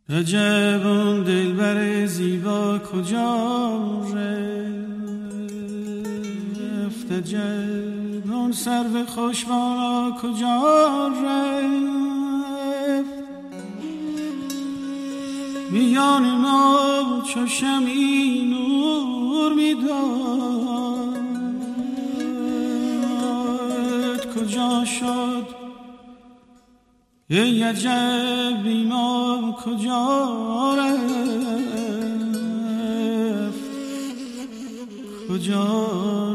عجب اون دلبر زیبا کجا رفت، عجب اون سرو خوشبارا کجا رفت. میان ما چو شمعی نور میداد، کجا شد ای عجب ایمان کجا رفت، کجا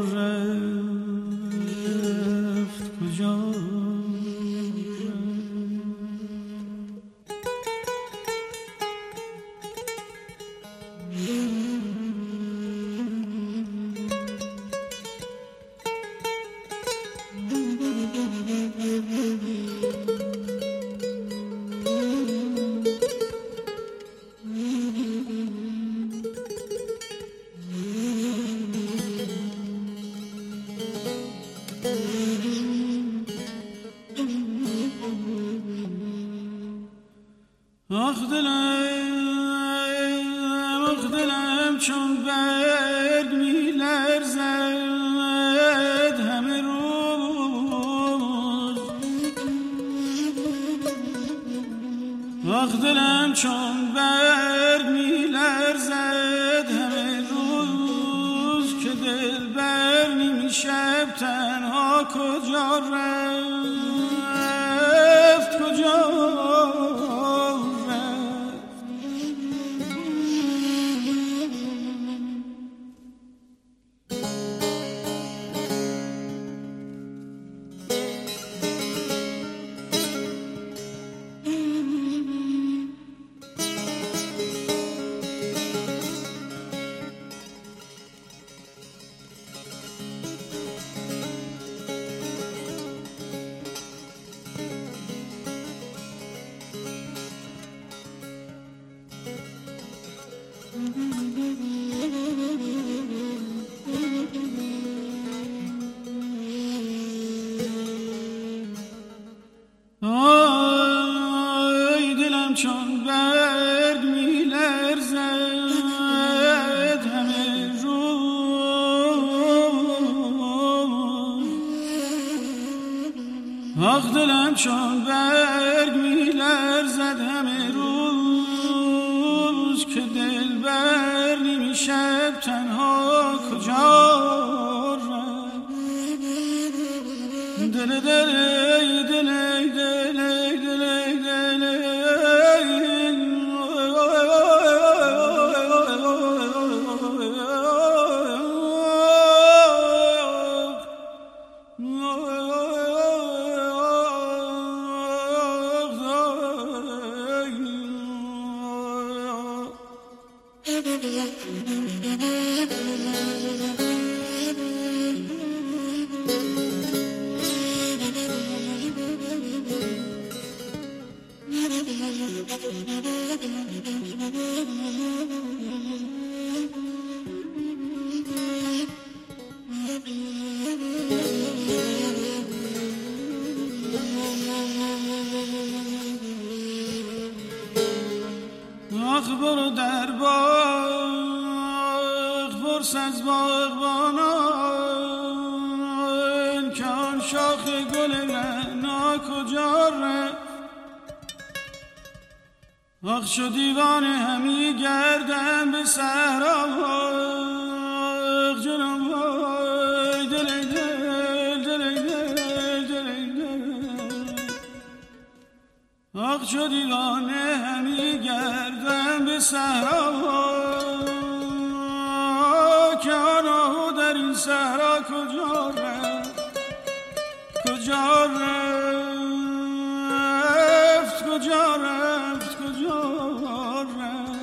رفت، کجا آخ دلم چون برگ می لرزد همه روز. آخ دلم چون برگ می لرزد همه روز، که دلبر نیمی شب تنها کجا رفت، کجا چون برگ می لرزد همه روز. آخ دلم چون برگ می لرزد همه روز، که دلبر نیمی شب تنها کجا رفت. دل دل دل دل آخ برو در باغ پرس از باغبانان، که آن شاخ گل رعنا کجا رفت. آخ چو دیوانه همی گردم به صحرا، جنم وای دل دل دل دل دل. آخ چو دیوانه همی گردم به صحرا، که آن آهو در این صحرا کجا رفت، کجا رفت، کجا رفت، کجا رفت.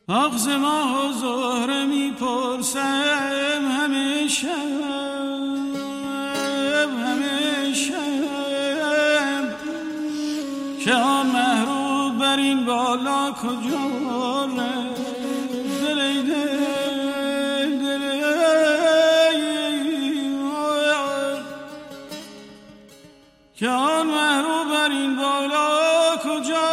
آغز ماه و زهره میپرسم همیشه که آن محروب بر این بالا کجا ره دلی که آن محروب بر این بالا کجا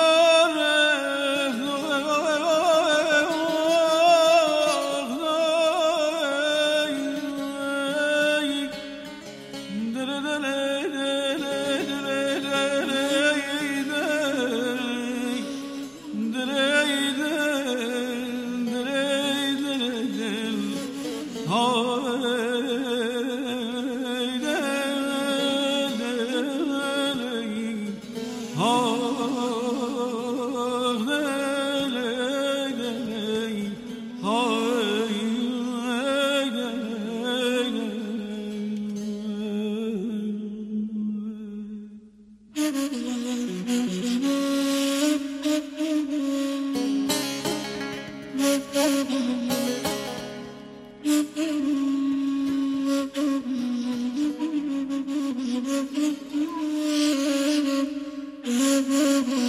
Mm-hmm.